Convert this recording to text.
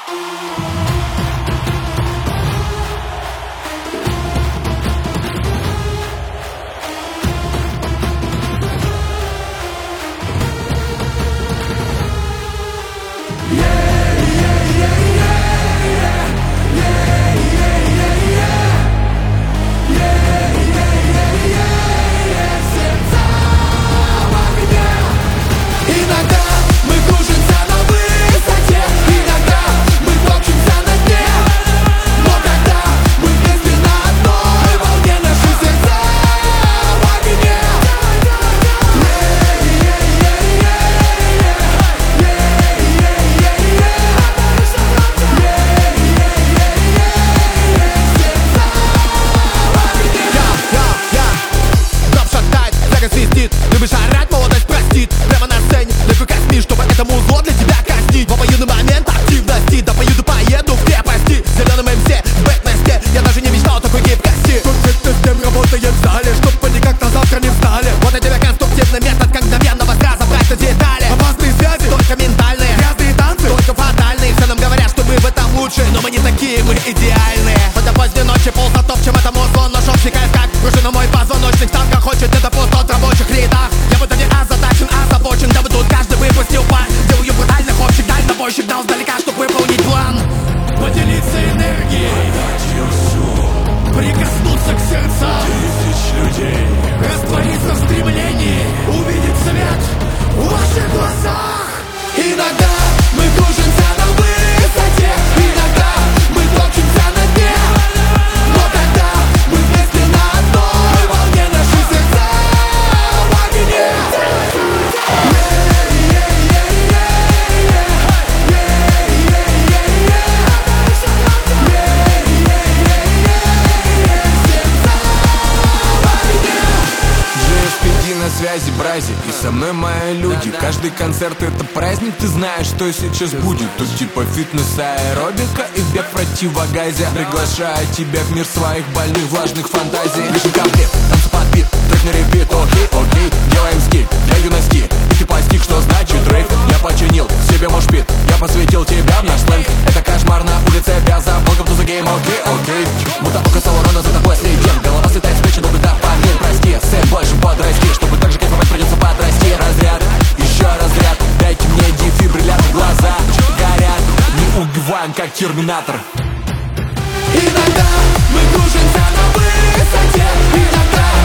Любишь орать, молодость простит. Прямо на сцене, легко косми, чтобы это музло для тебя казнить. В обоюдный момент активности, да поеду, поеду в крепости. Зеленым МС, в бэтместе, я даже не мечтал о такой гибкости. Тут фитнес с тем работает в зале, чтоб они как-то завтра не встали. Вот и тебе конструктивный метод, как мгновенно разобрать на детали. Опасные связи, только ментальные. Грязные танцы, только фатальные. Все нам говорят, что мы в этом лучше, но мы не такие, мы идеальные. Хотя поздней ночи ползатопчем это музло, но шок шикает как пружина мой позвоночник. Ставка хочет это пусtot рабочих рядах. Я будто не озадачен, озабочен, дабы тут каждый выпустил пар. Делаю брутальных общих дальнобойщик, дал сдалека, чтоб выполнить план. Поделиться энергией, отдать ее всю, прикоснуться к сердцам тысяч людей, раствориться в стремлении, увидеть свет в ваших глазах. Иногда мы кружимся на высоте, иногда мы топчемся на дне, но тогда мы вместе на одной волне, наши сердца в огне. GSPD на связи, брази, и со мной мои люди. Каждый концерт это праздник, ты знаешь, что сейчас будет. Тут типа фитнес, аэробика и бег в противогазе. Приглашаю тебя в мир своих больных, влажных фантазий. Вижу комплект, танцы под бит, трек на репит. Окей, окей, делаем стиль для юности. И ты постиг, что значит рейв. Я починил себе мошпит, я посвятил тебя в наш сленг. Это кошмар на улице Вяза. Welcome to the game, окей, окей. Будто око Саурона за тобой следим. Голова слетает с плечи, долго допамин. Прости, сын, больше подрасти, чтобы так же кайфовать придется подрасти. Разряд, еще разряд, дайте мне дефибриллятор. Глаза горят, не убиваем, как терминатор. Иногда мы кружимся на высоте, иногда